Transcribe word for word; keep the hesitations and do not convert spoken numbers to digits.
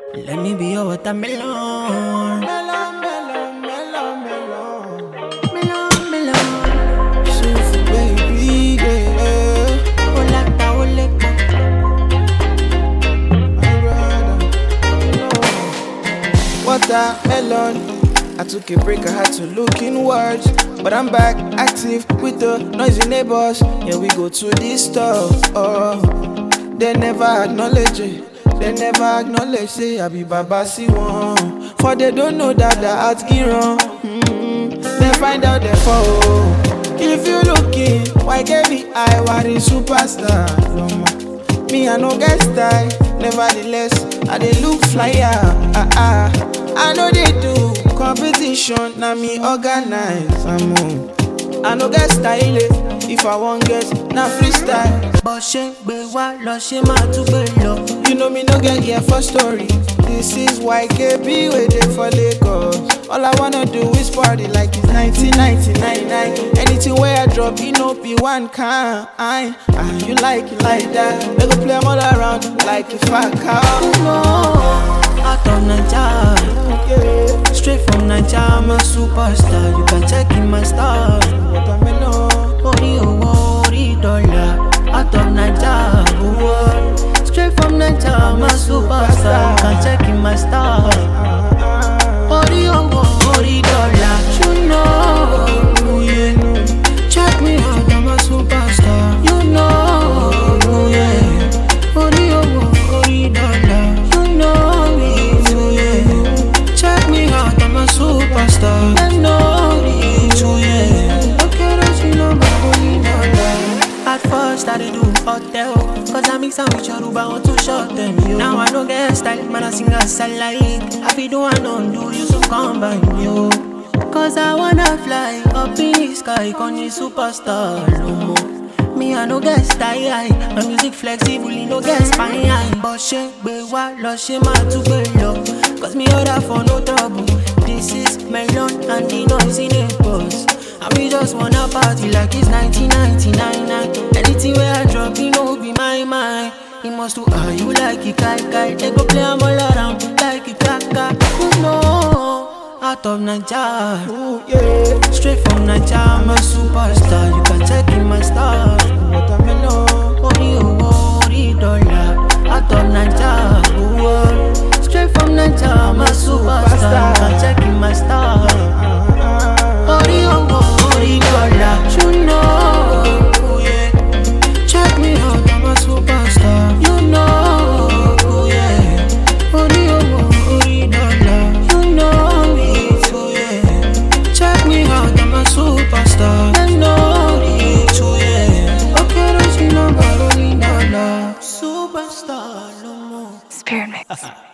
Let me be your watermelon. Melon, melon, melon, melon. Melon, melon. Sufu baby, yeah. Olata, olekpo. My brother, melon. Watermelon. I took a break, I had to look inwards. But I'm back, active with the noisy neighbors. Yeah, we go to this stuff. Oh, they never acknowledge it. They never acknowledge, say I be Baba si one. For they don't know that the heart get wrong. Mm-hmm. They find out they fall. If you looking, why get me I worry superstar? No more. Me I no get style. Nevertheless, I they look flyer. Ah ah. I know they do competition. Now me organize. I'm on. I no get style. If I want get, now freestyle. Bó ṣe gbé wá lọ ṣe máa tún gbé lọ. You know me no get here for story. This is Y K B waiting for Lagos. All I wanna do is party like it's nineteen ninety-nine. Anything where I drop, it no be one kind. Ah, you like it like that? They go play 'em all around like a fat cow. No, out of Naija, Yeah. straight from Naija, I'm a superstar. You can check in my stars. Watermelon. Ori owo, ori dollar. Out of Naija, oh, straight from Naija, I'm a superstar. You can check in my stars. Ori owo, ori dollar. You know, yeah. Check me out, I'm a superstar. You know, yeah. Ori owo, ori dollar. You know it, yeah. Check me out, I'm a superstar. I know it, yeah. Okay, don't you know my ori dollar? At first I did do hotel, cause I mix and with Yoruba, want to short them, yo. Now I don't get style, man I sing as I like. I feel do and don't do, you so combine, yo. Cause I wanna fly up in the sky, con you superstar, no more. Me I no get style, my music flexible, you no get spine. But she be wa lo she ma to be low, cause me order for no trouble. This is melon and the noise in it boss. And we just wanna party like it's nineteen ninety-nine. Anything where I drop, you know, be my mind. It must do, ah, you like it, kai kai. They go play 'em all around like it, kaka. You know, out of Naija, Ooh, yeah. straight from Naija, I'm a superstar. You can check in my stars. Watermelon. Ori owo, ori dollar. Out of Naija, oh, straight from Naija, I'm a superstar. You can check in my stars. Ori owo, ori dollar. You know, yeah. Check me out, I'm a superstar. You know, yeah. Ori owo, ori dollar. You know it, yeah. Check me out, I'm a superstar. I know it, yeah. Okay, don't you know about ori dollar? Superstar, no more. Spirit Mix.